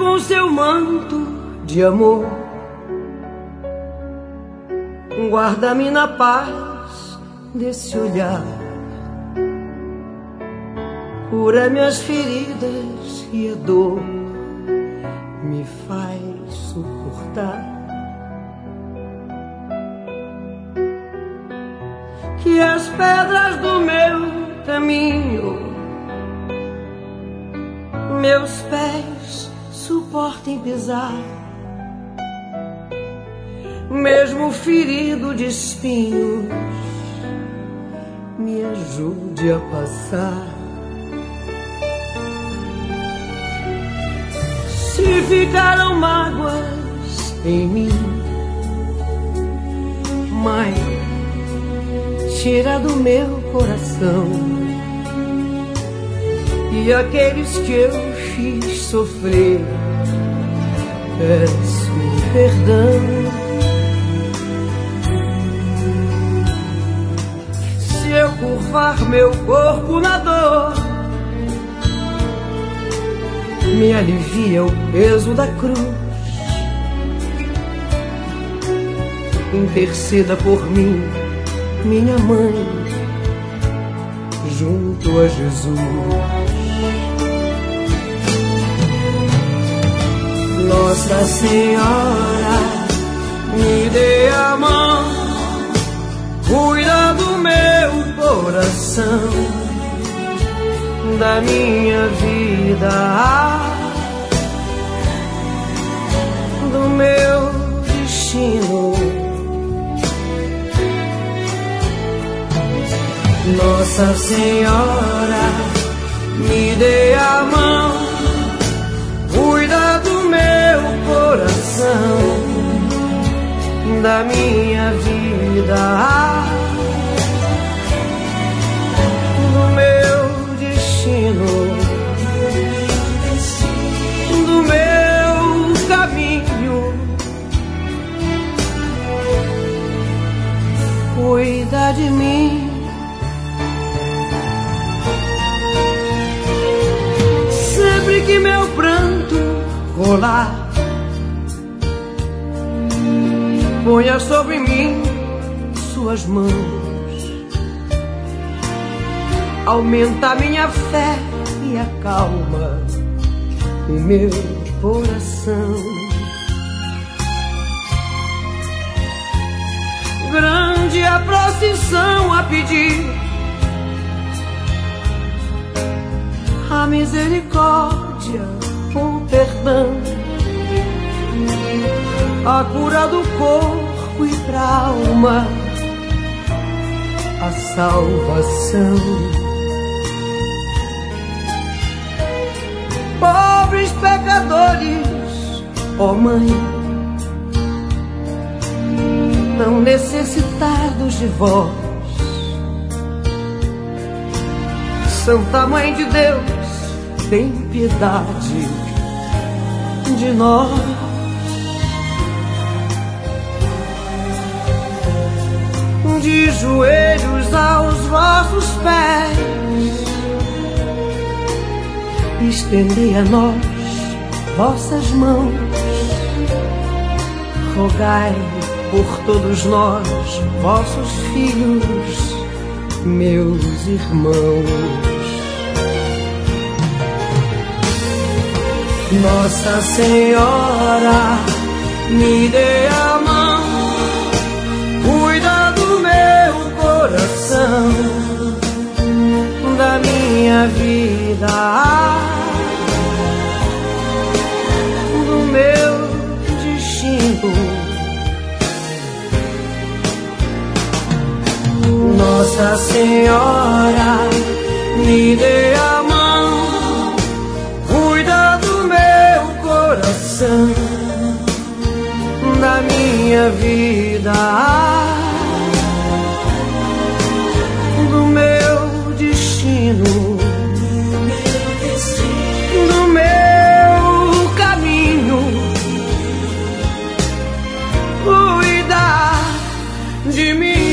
com seu manto de amor, guarda-me na paz desse olhar, cura minhas feridas e a dor me faz suportar. Que as pedras do meu caminho meus pés suportem pisar, mesmo ferido de espinhos, me ajude a passar. Se ficaram mágoas em mim, Mãe, tira do meu coração, e aqueles que eu fiz sofrer, peço perdão. Se eu curvar meu corpo na dor, me alivia o peso da cruz. Interceda por mim, minha mãe, junto a Jesus. Nossa Senhora, me dê a mão, cuida do meu coração, da minha vida, do meu destino. Nossa Senhora, me dê a mão, cuida do meu coração, da minha vida, do meu destino, do meu caminho. Cuida de mim. Sempre que meu pranto rolar, ponha sobre mim suas mãos, aumenta minha fé e acalma o meu coração. Grande a procissão a pedir a misericórdia, o perdão, a cura do corpo e pra alma, a salvação. Pobres pecadores, ó Mãe, tão necessitados de vós, Santa Mãe de Deus, tem piedade de nós. De joelhos aos vossos pés, estendei a nós vossas mãos, rogai por todos nós, vossos filhos, meus irmãos. Nossa Senhora, me dê a mão, cuida do meu coração, da minha vida, do meu destino. Nossa Senhora, me dê a mão, cuida do meu coração, da minha vida, do meu destino, do meu caminho. Cuida de mim.